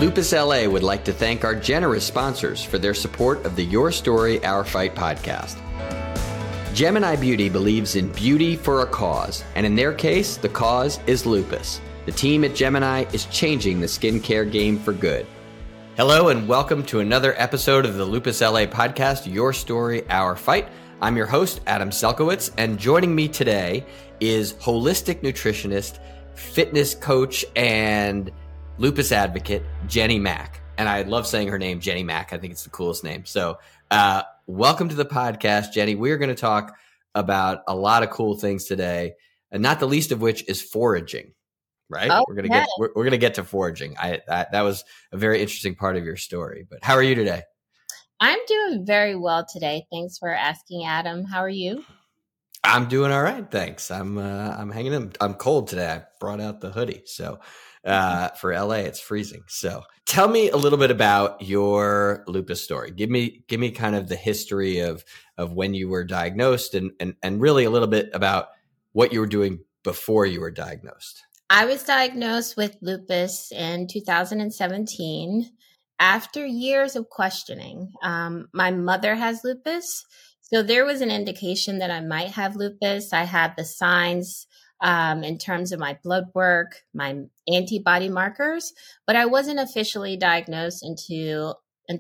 Lupus LA would like to thank our generous sponsors for their support of the Your Story, Our Fight podcast. Gemini Beauty believes in beauty for a cause, and in their case, the cause is lupus. The team at Gemini is changing the skincare game for good. Hello and welcome to another episode of the Lupus LA podcast, Your Story, Our Fight. I'm your host, Adam Selkowitz, and joining me today is holistic nutritionist, fitness coach, and lupus advocate, Jenny Mack. And I love saying her name, Jenny Mack. I think it's the coolest name. So welcome to the podcast, Jenny. We're going to talk about a lot of cool things today, and not the least of which is foraging. Right? Oh, we're gonna get to foraging. That was a very interesting part of your story. But how are you today? I'm doing very well today. Thanks for asking, Adam. How are you? I'm doing all right, thanks. I'm hanging in. I'm cold today. I brought out the hoodie. So for LA, it's freezing. So tell me a little bit about your lupus story. Give me kind of the history of when you were diagnosed and really a little bit about what you were doing before you were diagnosed. I was diagnosed with lupus in 2017 after years of questioning. My mother has lupus, so there was an indication that I might have lupus. I had the signs in terms of my blood work, my antibody markers, but I wasn't officially diagnosed until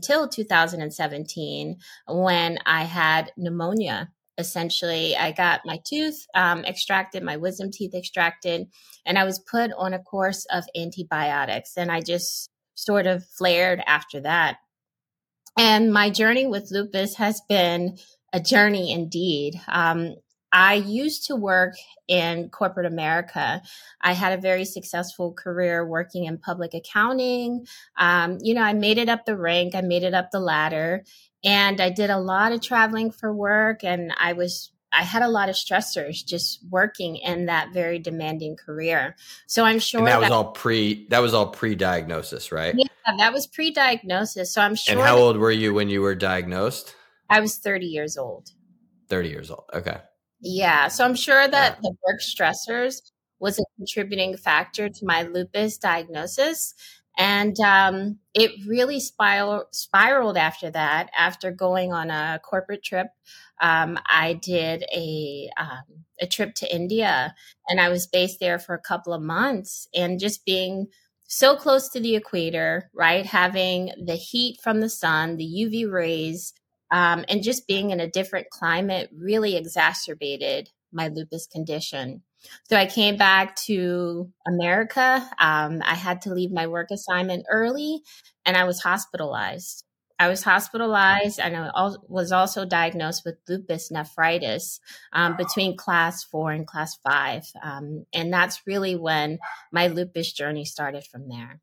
2017 when I had pneumonia. Essentially, I got my tooth extracted, my wisdom teeth extracted, and I was put on a course of antibiotics. And I just sort of flared after that. And my journey with lupus has been a journey indeed. I used to work in corporate America. I had a very successful career working in public accounting. I made it up the rank. I made it up the ladder. And I did a lot of traveling for work, and I had a lot of stressors just working in that very demanding career. So I'm sure and that was all pre-diagnosis, right? Yeah, that was pre-diagnosis. So I'm sure. And how old were you when you were diagnosed? I was 30 years old. 30 years old. Okay. Yeah. So I'm sure that the work stressors was a contributing factor to my lupus diagnosis. And it really spiraled after that. After going on a corporate trip, I did a trip to India, and I was based there for a couple of months. And just being so close to the equator, right, having the heat from the sun, the UV rays, and just being in a different climate really exacerbated my lupus condition. So I came back to America. I had to leave my work assignment early, and I was hospitalized. And I was also diagnosed with lupus nephritis between class 4 and class 5. And that's really when my lupus journey started from there.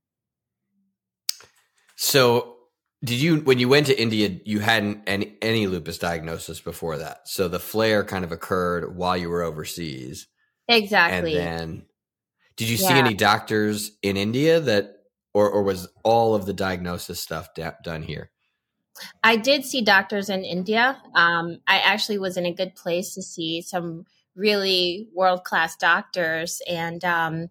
So when you went to India, you hadn't any lupus diagnosis before that. So the flare kind of occurred while you were overseas. Exactly. And then did you see any doctors in India or was all of the diagnosis stuff done here? I did see doctors in India. I actually was in a good place to see some really world-class doctors, and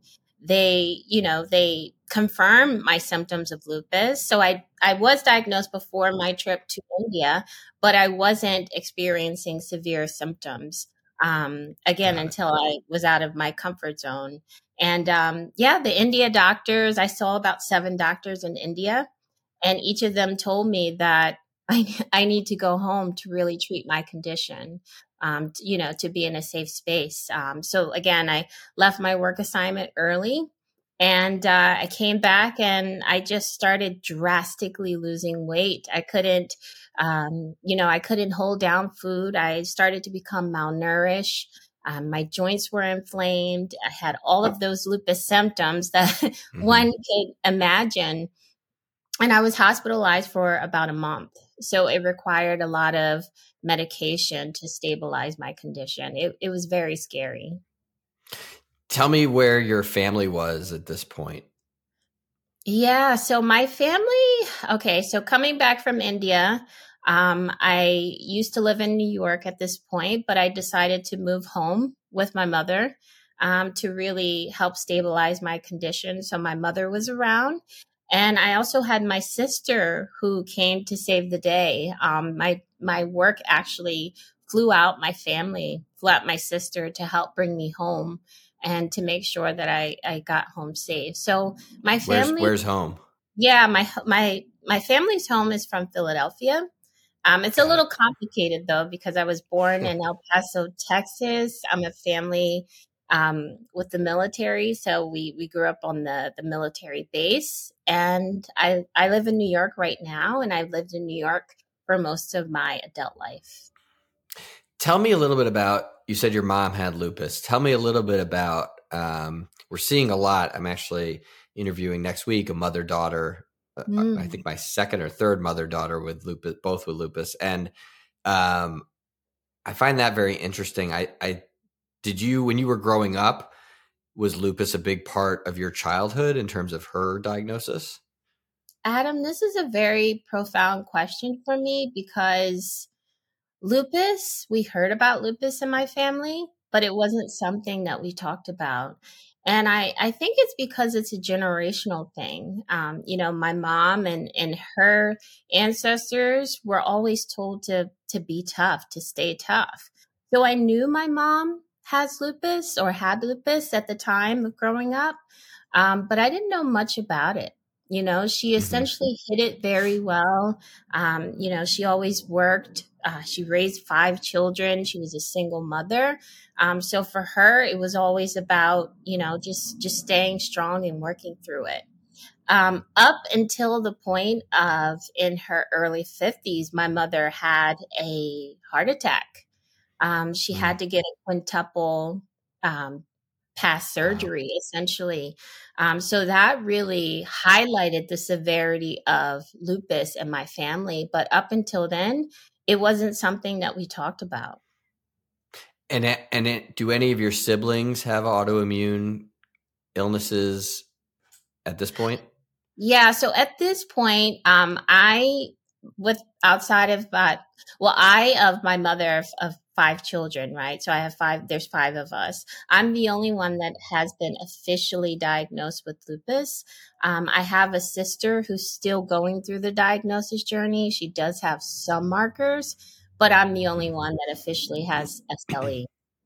they confirmed my symptoms of lupus. So I was diagnosed before my trip to India, but I wasn't experiencing severe symptoms. Until I was out of my comfort zone. And the India doctors, I saw about 7 doctors in India, and each of them told me that I need to go home to really treat my condition, to be in a safe space. So again, I left my work assignment early, and I came back and I just started drastically losing weight. I couldn't hold down food. I started to become malnourished. My joints were inflamed. I had all of those lupus symptoms that one could imagine. And I was hospitalized for about a month. So it required a lot of medication to stabilize my condition. It was very scary. Tell me where your family was at this point. Yeah. So my family, so coming back from India, I used to live in New York at this point, but I decided to move home with my mother to really help stabilize my condition. So my mother was around. And I also had my sister who came to save the day. My work actually flew out my sister to help bring me home and to make sure that I got home safe. So my family, Where's home? yeah, my family's home is from Philadelphia. It's a Got little complicated though, because I was born it. in El Paso, Texas. I'm a family with the military. So we grew up on the military base. And I live in New York right now, and I've lived in New York for most of my adult life. Tell me a little bit about, you said your mom had lupus. Tell me a little bit about, we're seeing a lot. I'm actually interviewing next week a mother-daughter, I Mm. think my second or third mother-daughter with lupus, both with lupus. And um, I find that very interesting. When you were growing up, was lupus a big part of your childhood in terms of her diagnosis? Adam, this is a very profound question for me because lupus, we heard about lupus in my family, but it wasn't something that we talked about. And I think it's because it's a generational thing. My mom and her ancestors were always told to be tough, to stay tough. So I knew my mom has lupus or had lupus at the time of growing up, but I didn't know much about it. She Hmm. essentially hid it very well. She always worked. She raised 5 children. She was a single mother. So for her, it was always about, just staying strong and working through it. Up until the point of in her early 50s, my mother had a heart attack. She Mm. had to get a quintuple um, past Wow. surgery, essentially. So that really highlighted the severity of lupus in my family. But up until then, it wasn't something that we talked about. Do any of your siblings have autoimmune illnesses at this point? Yeah. So at this point, I with outside of I of my mother of 5 children, right? So I have five. There's 5 of us. I'm the only one that has been officially diagnosed with lupus. I have a sister who's still going through the diagnosis journey. She does have some markers, but I'm the only one that officially has SLE.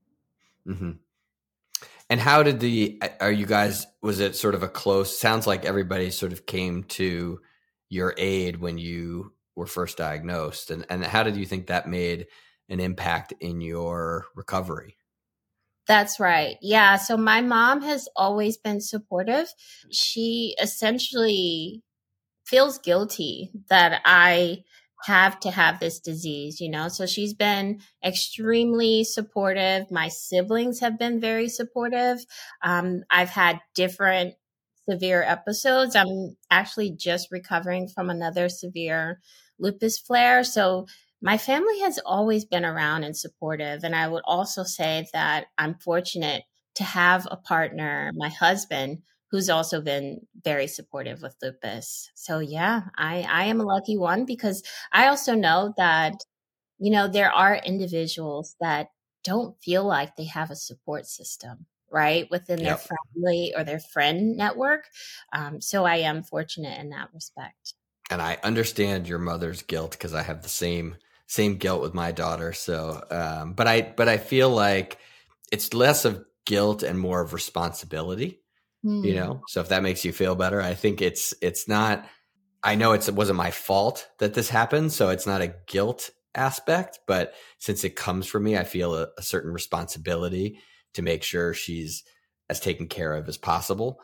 Hmm. And how did are you guys, was it sort of a close, sounds like everybody sort of came to your aid when you were first diagnosed. And how did you think that made an impact in your recovery? That's right. Yeah. So my mom has always been supportive. She essentially feels guilty that I have to have this disease, So she's been extremely supportive. My siblings have been very supportive. I've had different severe episodes. I'm actually just recovering from another severe lupus flare. So my family has always been around and supportive. And I would also say that I'm fortunate to have a partner, my husband, who's also been very supportive with lupus. So yeah, I am a lucky one because I also know that, there are individuals that don't feel like they have a support system, right, within their Yep. family or their friend network. So I am fortunate in that respect. And I understand your mother's guilt because I have the same guilt with my daughter. So, but I feel like it's less of guilt and more of responsibility, Hmm. So if that makes you feel better, I think it's not, I know it wasn't my fault that this happened, so it's not a guilt aspect, but since it comes from me, I feel a certain responsibility to make sure she's as taken care of as possible.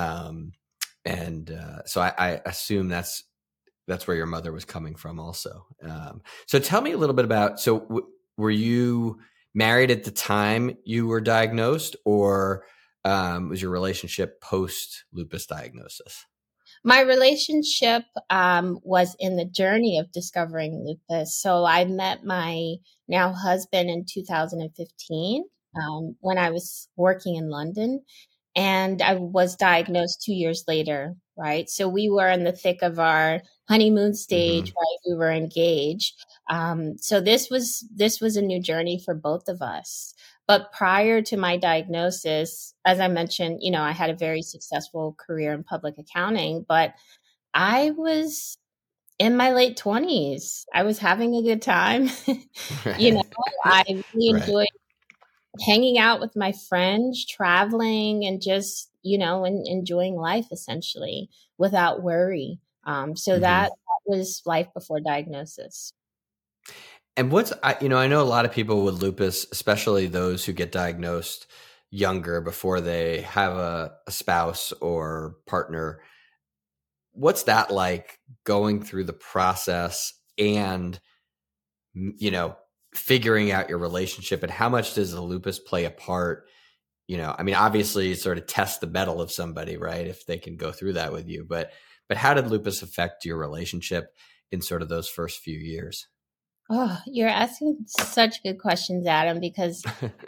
So I assume that's where your mother was coming from also. So tell me a little bit about, were you married at the time you were diagnosed, or was your relationship post lupus diagnosis? My relationship was in the journey of discovering lupus. So I met my now husband in 2015 when I was working in London, and I was diagnosed 2 years later, right? So we were in the thick of our honeymoon stage, Hmm. right? We were engaged. So this was a new journey for both of us. But prior to my diagnosis, as I mentioned, I had a very successful career in public accounting, but I was in my late 20s. I was having a good time. You know, Right. I really Right. enjoyed hanging out with my friends, traveling, and just, enjoying life essentially without worry. So Hmm. that was life before diagnosis. And I know a lot of people with lupus, especially those who get diagnosed younger before they have a spouse or partner. What's that like going through the process and, you know, figuring out your relationship, and how much does the lupus play a part? I mean, obviously sort of test the mettle of somebody, right? If they can go through that with you, but how did lupus affect your relationship in sort of those first few years? Oh, you're asking such good questions, Adam, because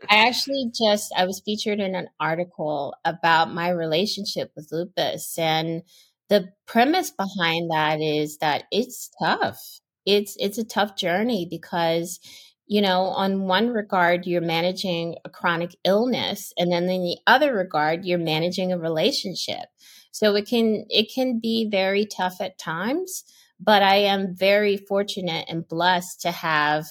I was featured in an article about my relationship with lupus. And the premise behind that is that it's tough. It's a tough journey because, on one regard, you're managing a chronic illness, and then in the other regard, you're managing a relationship. So it can be very tough at times, but I am very fortunate and blessed to have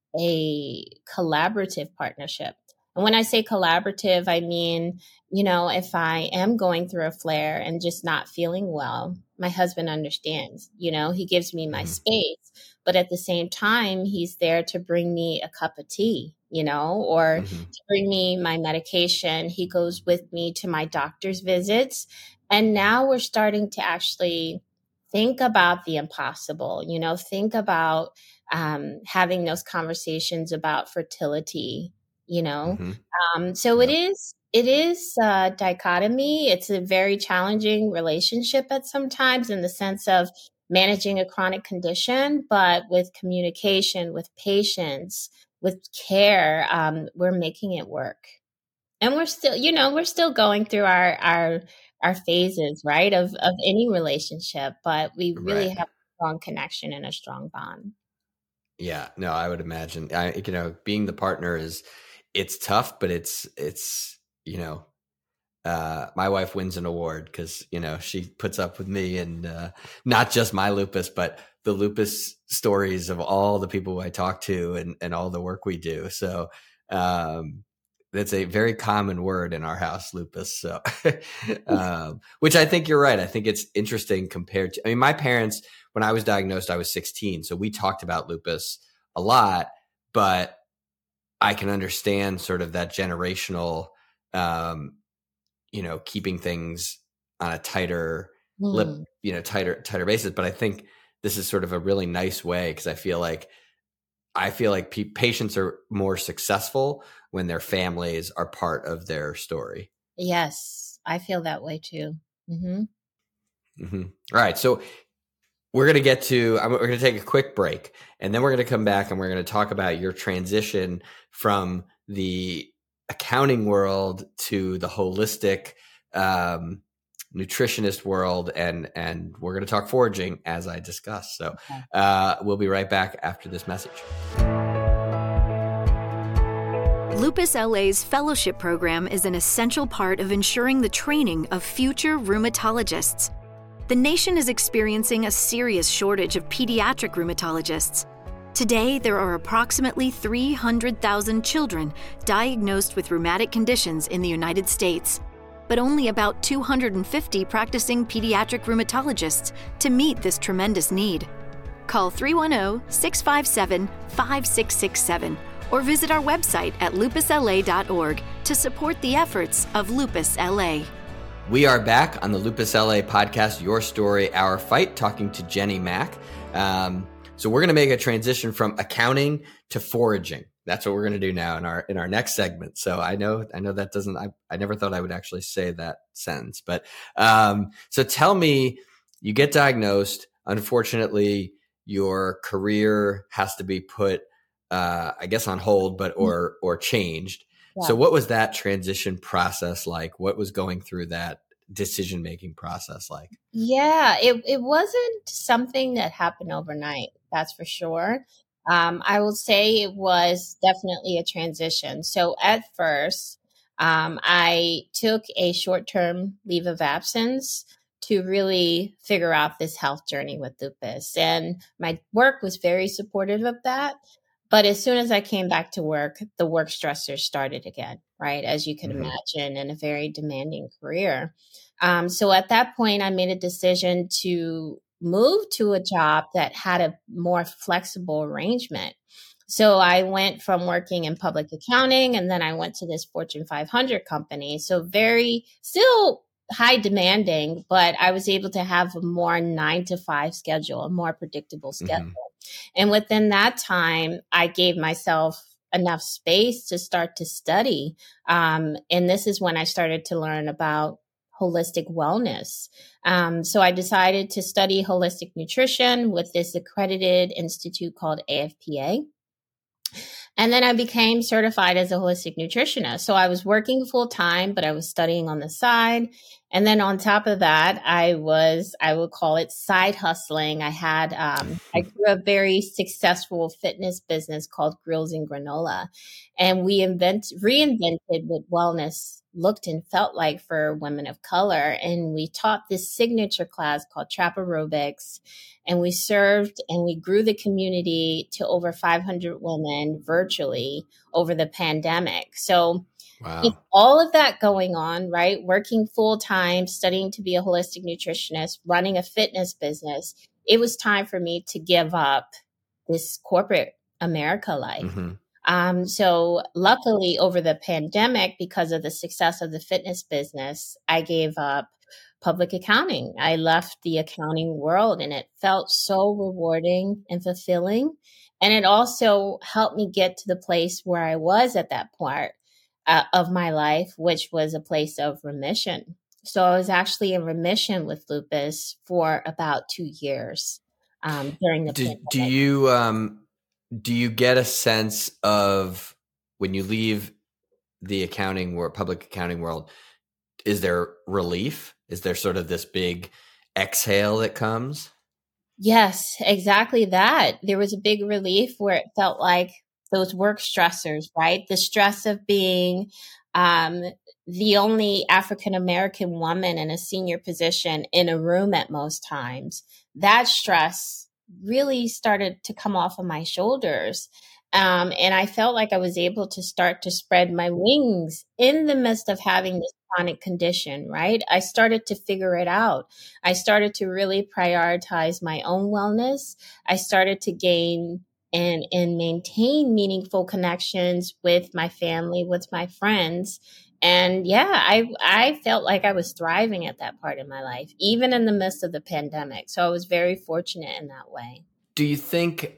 a collaborative partnership. And when I say collaborative, I mean, if I am going through a flare and just not feeling well, my husband understands. He gives me my Hmm. space, but at the same time, he's there to bring me a cup of tea, or Hmm. to bring me my medication. He goes with me to my doctor's visits. And now we're starting to actually think about the impossible, think about having those conversations about fertility, you know. Hmm. So it Yep. is dichotomy. It's a very challenging relationship at sometimes in the sense of managing a chronic condition, but with communication, with patience, with care, we're making it work. And we're still going through our phases, right, of any relationship, but we really Right. have a strong connection and a strong bond. Yeah. No, I would imagine. Being the partner it's tough, but you know, my wife wins an award because she puts up with me, and not just my lupus, but the lupus stories of all the people I talk to, and all the work we do. So um, that's a very common word in our house, lupus. So, which I think you're right. I think it's interesting compared to. I mean, my parents, when I was diagnosed, I was 16, so we talked about lupus a lot, but I can understand sort of that generational. Um, keeping things on a tighter lip, Mm. tighter basis. But I think this is sort of a really nice way, because I feel like patients are more successful when their families are part of their story. Yes, I feel that way too. Hmm. Hmm. All right, so we're going to take a quick break, and then we're going to come back and we're going to talk about your transition from the accounting world to the holistic um, nutritionist world, and we're going to talk foraging as I discussed. So we'll be right back after this message. Lupus LA's fellowship program is an essential part of ensuring the training of future rheumatologists. The nation is experiencing a serious shortage of pediatric rheumatologists. Today, there are approximately 300,000 children diagnosed with rheumatic conditions in the United States, but only about 250 practicing pediatric rheumatologists to meet this tremendous need. Call 310-657-5667 or visit our website at lupusla.org to support the efforts of Lupus LA. We are back on the Lupus LA podcast, Your Story, Our Fight, talking to Jenny Mack. So we're going to make a transition from accounting to foraging. That's what we're going to do now in our next segment. So I know that doesn't. I never thought I would actually say that sentence. But so tell me, you get diagnosed. Unfortunately, your career has to be put, I guess, on hold, but or changed. Yeah. So what was that transition process like? What was going through that decision-making process like? Yeah, it wasn't something that happened overnight, that's for sure. I will say it was definitely a transition. So at first, I took a short-term leave of absence to really figure out this health journey with lupus. And my work was very supportive of that. But as soon as I came back to work, the work stressors started again, right? As you can imagine, in a very demanding career. So at that point, I made a decision to move to a job that had a more flexible arrangement. So I went from working in public accounting, and then I went to this Fortune 500 company. So very still high demanding, but I was able to have a more 9 to 5 schedule, a more predictable schedule. And within that time, I gave myself enough space to start to study. And this is when I started to learn about holistic wellness. So I decided to study holistic nutrition with this accredited institute called AFPA. And then I became certified as a holistic nutritionist. So I was working full time, but I was studying on the side. And then on top of that, I would call it side hustling. I grew a very successful fitness business called Grills and Granola. And we reinvented what wellness looked and felt like for women of color. And we taught this signature class called Trap Aerobics. And we served and we grew the community to over 500 women virtually over the pandemic. So with all of that going on, right? Working full time, studying to be a holistic nutritionist, running a fitness business, it was time for me to give up this corporate America life. So luckily over the pandemic, because of the success of the fitness business, I gave up public accounting. I left the accounting world and it felt so rewarding and fulfilling. And it also helped me get to the place where I was at that part of my life, which was a place of remission. So I was actually in remission with lupus for about 2 years during the pandemic. Do you get a sense of when you leave the accounting world, public accounting world, is there relief? Is there sort of this big exhale that comes? Yes, exactly that. There was a big relief where it felt like those work stressors, right? The stress of being the only African-American woman in a senior position in a room at most times. That stress really started to come off of my shoulders. And I felt like I was able to start to spread my wings in the midst of having this chronic condition, right? I started to figure it out. I started to really prioritize my own wellness. I started to gain and maintain meaningful connections with my family, with my friends. And yeah, I felt like I was thriving at that part of my life, even in the midst of the pandemic. So I was very fortunate in that way. Do you think,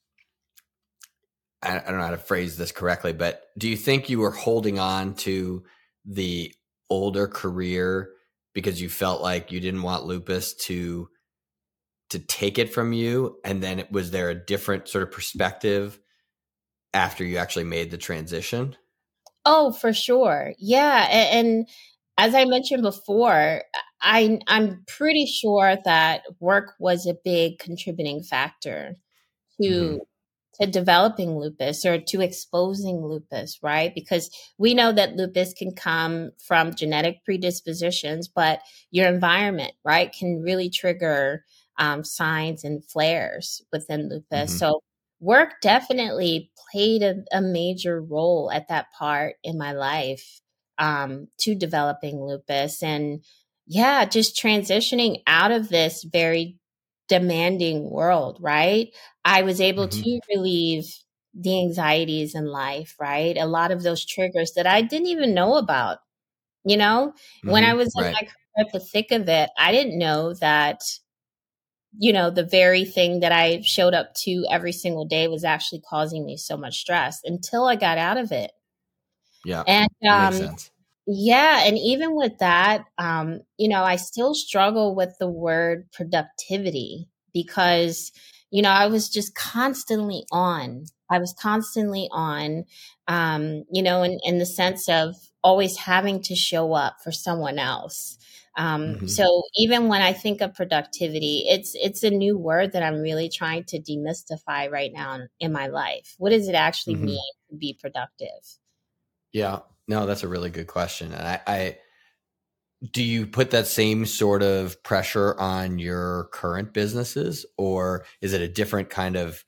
I don't know how to phrase this correctly, but do you think you were holding on to the older career because you felt like you didn't want lupus to take it from you? And then was there a different sort of perspective after you actually made the transition? Oh, for sure. Yeah. And as I mentioned before, I'm pretty sure that work was a big contributing factor to developing lupus or to exposing lupus, right? Because we know that lupus can come from genetic predispositions, but your environment, right, can really trigger signs and flares within lupus. So work definitely played a major role at that part in my life to developing lupus. And yeah, just transitioning out of this very demanding world, right? I was able to relieve the anxieties in life, right? A lot of those triggers that I didn't even know about, you know? When I was in my career at the thick of it, I didn't know that, you know, the very thing that I showed up to every single day was actually causing me so much stress until I got out of it. Yeah. And makes sense. yeah, and even with that, you know, I still struggle with the word productivity because, you know, I was just constantly on. I was constantly on, you know, in the sense of always having to show up for someone else. So even when I think of productivity, it's a new word that I'm really trying to demystify right now in my life. What does it actually mean to be productive? Yeah, no, that's a really good question. And Do you put that same sort of pressure on your current businesses, or is it a different kind of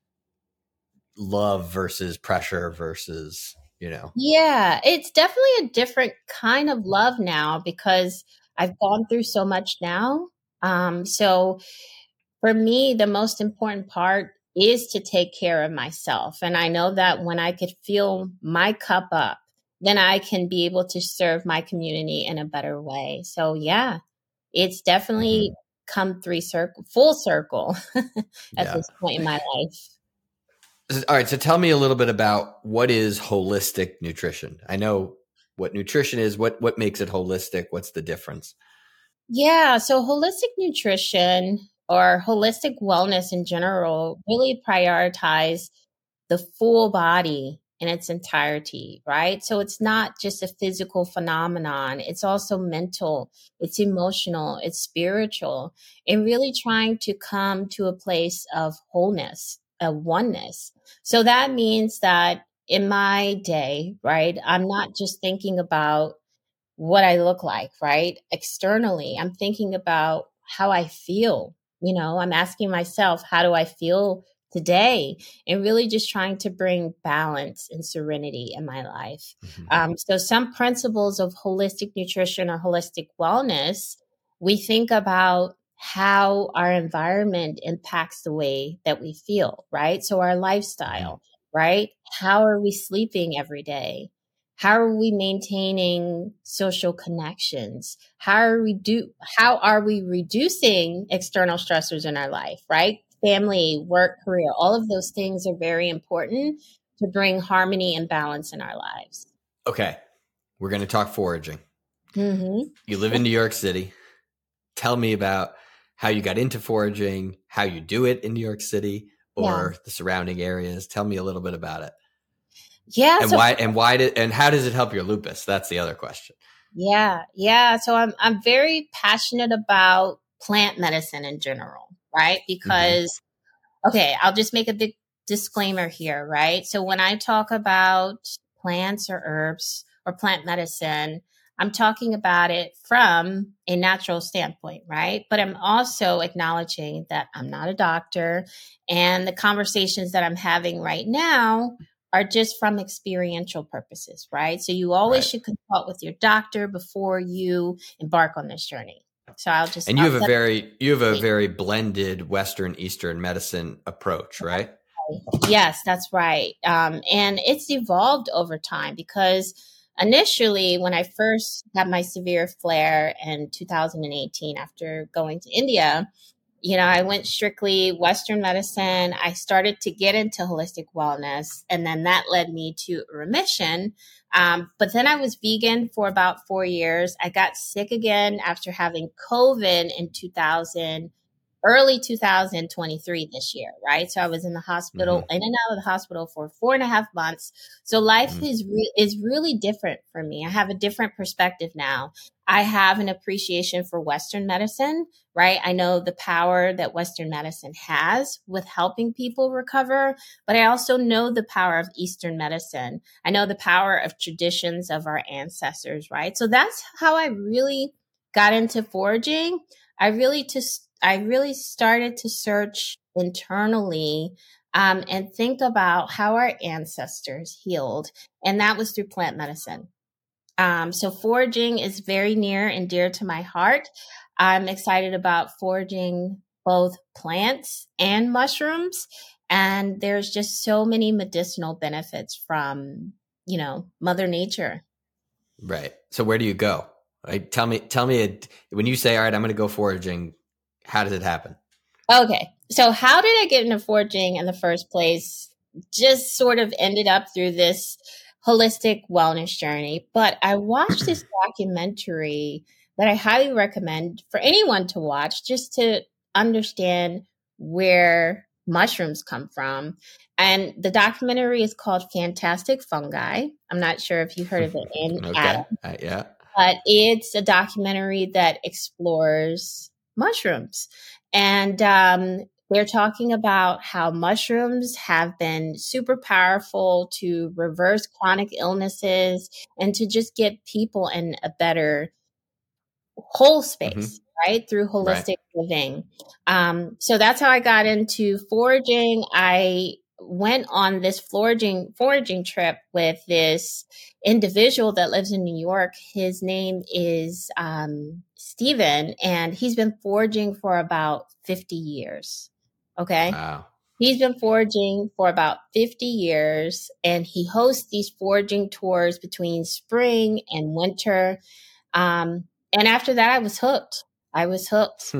love versus pressure versus, Yeah, it's definitely a different kind of love now because I've gone through so much now. So for me, the most important part is to take care of myself. And I know that when I could fill my cup up, then I can be able to serve my community in a better way. So yeah, it's definitely Mhm. come full circle at Yeah. this point in my life. All right. So tell me a little bit about what is holistic nutrition. I know what nutrition is. What makes it holistic? What's the difference? Yeah, so holistic nutrition or holistic wellness in general really prioritize the full body in its entirety, right? So it's not just a physical phenomenon, it's also mental, it's emotional, it's spiritual, and really trying to come to a place of wholeness, of oneness. So that means that in my day, right, I'm not just thinking about what I look like, right? Externally, I'm thinking about how I feel. I'm asking myself, how do I feel today? And really just trying to bring balance and serenity in my life. Mhm. So, some principles of holistic nutrition or holistic wellness, we think about how our environment impacts the way that we feel, right? So, our Mhm. lifestyle, right? How are we sleeping every day? How are we maintaining social connections? How are we reducing external stressors in our life, right? Family, work, career, all of those things are very important to bring harmony and balance in our lives. Okay. We're going to talk foraging. Hmm. You live in New York City. Tell me about how you got into foraging, how you do it in New York City Yeah. or the surrounding areas. Tell me a little bit about it. Yeah. And So and how does it help your lupus? That's the other question. yeah, yeah. So I'm very passionate about plant medicine in general, right? Mm-hmm. Because okay, I'll just make a big disclaimer here, right? So when I talk about plants or herbs or plant medicine, I'm talking about it from a natural standpoint, right? But I'm also acknowledging that I'm not a doctor and the conversations that I'm having right now are just from experiential purposes, right? So you always Right. should consult with your doctor before you embark on this journey. So And I'll set you have a very blended Western Eastern medicine approach, right? Yes, that's right. And it's evolved over time because initially, when I first got my severe flare in 2018 after going to India, I went strictly Western medicine. I started to get into holistic wellness, and then that led me to remission. But then I was vegan for about 4 years. I got sick again after having COVID in 2000 early 2023 this year, right? So I was in the Mm-hmm. hospital, in and out of the hospital for 4.5 months. So life is really different for me. I have a different perspective now. I have an appreciation for Western medicine, right? I know the power that Western medicine has with helping people recover, but I also know the power of Eastern medicine. I know the power of traditions of our ancestors, right? So that's how I really got into foraging. I really started to search internally and think about how our ancestors healed, and that was through plant medicine. So foraging is very near and dear to my heart. I'm excited about foraging both plants and mushrooms, and there's just so many medicinal benefits from Mother Nature. Right. So where do you go? Right. Tell me when you say, all right, I'm going to go foraging, how does it happen? Okay. So how did I get into foraging in the first place? Just sort of ended up through this holistic wellness journey. But I watched this documentary that I highly recommend for anyone to watch just to understand where mushrooms come from. And the documentary is called Fantastic Fungi. I'm not sure if you heard of it in Okay. Adam, Yeah. but it's a documentary that explores mushrooms. And they're talking about how mushrooms have been super powerful to reverse chronic illnesses and to just get people in a better whole Mm-hmm. space, right? Through holistic Right. living. So that's how I got into foraging. I went on this foraging trip with this individual that lives in New York. His name is Steven, and he's been foraging for about 50 years. Okay. Wow. He's been foraging for about 50 years, and he hosts these foraging tours between spring and winter. And after that, I was hooked. I was hooked.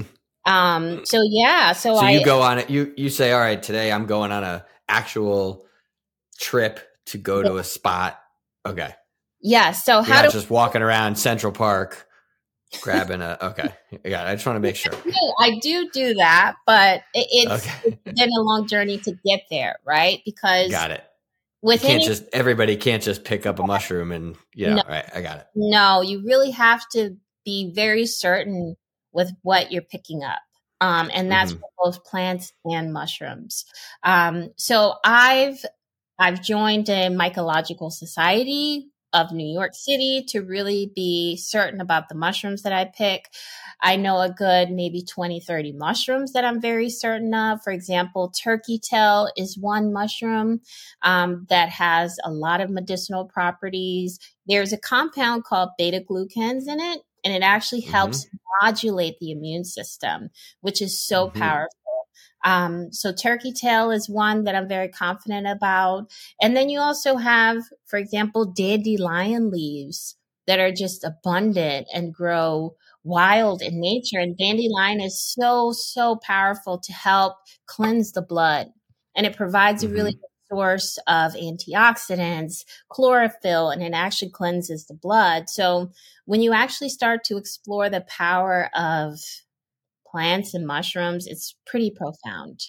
So yeah, So you go on it. You say, all right, today I'm going on a actual trip to go to a spot. Okay. Yeah. So You're how not do just walking around Central Park grabbing okay. Yeah. I just want to make sure. I do that, but it's Okay. been a long journey to get there, right? Because Got it. with Everybody can't just pick up a mushroom and, no, right. I got it. no, you really have to be very certain with what you're picking up. And that's Mm-hmm. for both plants and mushrooms. So I've joined a Mycological Society of New York City to really be certain about the mushrooms that I pick. I know a good maybe 20, 30 mushrooms that I'm very certain of. For example, turkey tail is one mushroom that has a lot of medicinal properties. There's a compound called beta-glucans in it, and it actually helps modulate the immune system, which is so powerful. So turkey tail is one that I'm very confident about. And then you also have, for example, dandelion leaves that are just abundant and grow wild in nature. And dandelion is so, so powerful to help cleanse the blood. And it provides a really good source of antioxidants, chlorophyll, and it actually cleanses the blood. So when you actually start to explore the power of plants and mushrooms, it's pretty profound.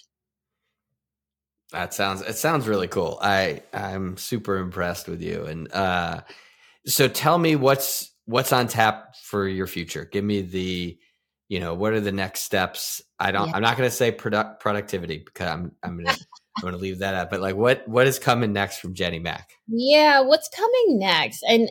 It sounds really cool. I'm super impressed with you. And so tell me what's on tap for your future. Give me the, what are the next steps? I'm not going to say productivity because I'm going to leave that out. But like, what is coming next from Jenny Mack? Yeah, what's coming next? And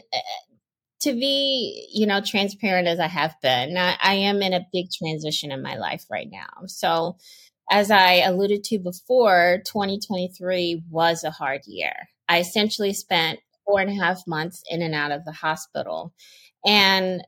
to be, transparent as I have been, I am in a big transition in my life right now. So as I alluded to before, 2023 was a hard year. I essentially spent 4.5 months in and out of the hospital. And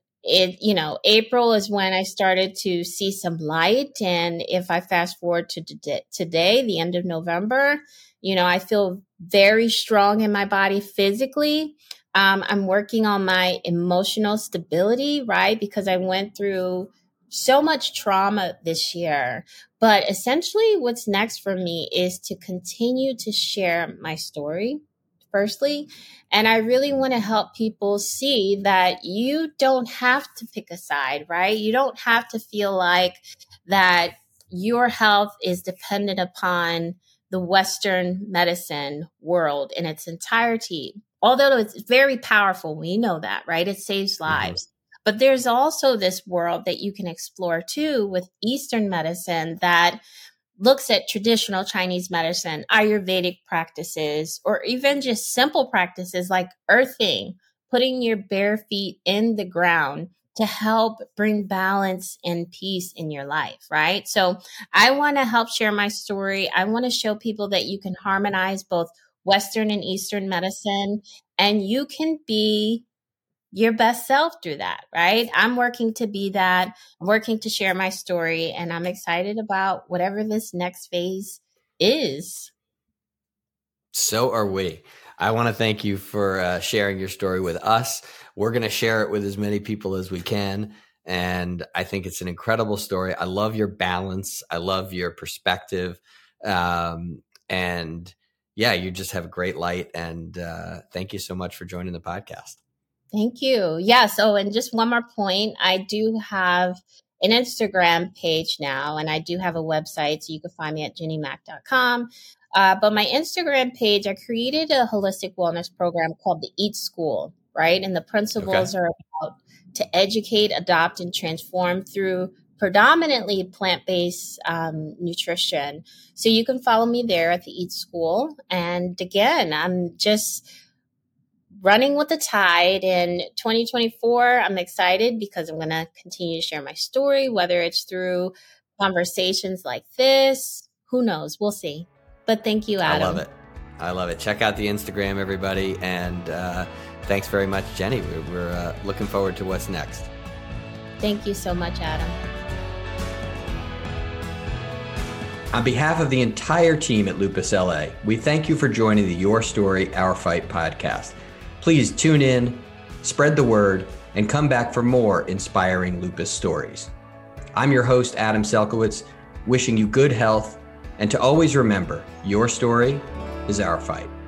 April is when I started to see some light. And if I fast forward to today, the end of November, I feel very strong in my body physically. I'm working on my emotional stability, right? Because I went through so much trauma this year. But essentially, what's next for me is to continue to share my story, firstly. And I really want to help people see that you don't have to pick a side, right? You don't have to feel like that your health is dependent upon the Western medicine world in its entirety. Although it's very powerful, we know that, right? It saves lives. But there's also this world that you can explore too with Eastern medicine that looks at traditional Chinese medicine, Ayurvedic practices, or even just simple practices like earthing, putting your bare feet in the ground to help bring balance and peace in your life, right? So I want to help share my story. I want to show people that you can harmonize both Western and Eastern medicine, and you can be your best self through that, right? I'm working to be that. I'm working to share my story, and I'm excited about whatever this next phase is. So are we. I want to thank you for sharing your story with us. We're going to share it with as many people as we can. And I think it's an incredible story. I love your balance. I love your perspective. And yeah, you just have a great light. And thank you so much for joining the podcast. Thank you. Yeah. So, and just one more point, I do have an Instagram page now, and I do have a website, so you can find me at jennymack.com. But my Instagram page, I created a holistic wellness program called the Eat School, right? And the principles are about to educate, adopt, and transform through predominantly plant-based nutrition. So you can follow me there at the Eat School. And again, I'm just running with the tide. In 2024, I'm excited because I'm going to continue to share my story, whether it's through conversations like this. Who knows? We'll see. But thank you, Adam. I love it. Check out the Instagram, everybody. And thanks very much, Jenny. We're looking forward to what's next. Thank you so much, Adam. On behalf of the entire team at Lupus LA, we thank you for joining the Your Story, Our Fight podcast. Please tune in, spread the word, and come back for more inspiring lupus stories. I'm your host, Adam Selkowitz, wishing you good health, and to always remember, your story is our fight.